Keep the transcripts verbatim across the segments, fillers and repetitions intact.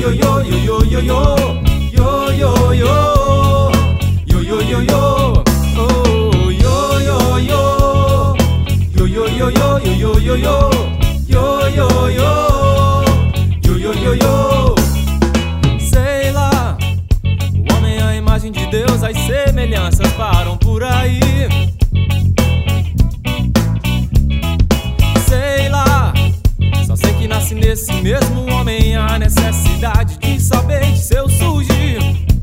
yo yo yo yo yo yo yo yo yo yo yo oh yo yo yo yo yo yo yo yo yo yo yo yo yo yo yo yo. Sei lá, o homem é a imagem de Deus, as semelhanças param por aí. Sei lá, só sei que nasce nesse mesmo homem a necessidade de saber de seu surgir.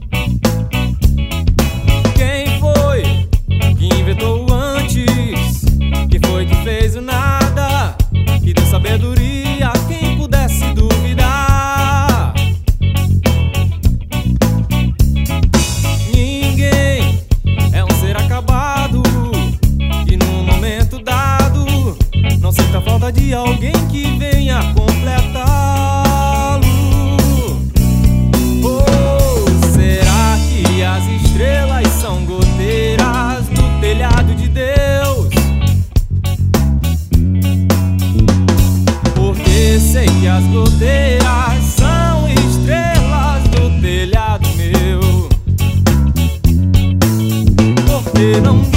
Quem foi que inventou o antes? Quem foi que fez o nada? Que deu sabedoria a quem pudesse duvidar. Ninguém é um ser acabado que num momento dado não sente a falta de alguém que venha completá-lo. Oh, será que as estrelas são goteiras do telhado de Deus? Porque sei que as goteiras são estrelas do telhado meu. Porque não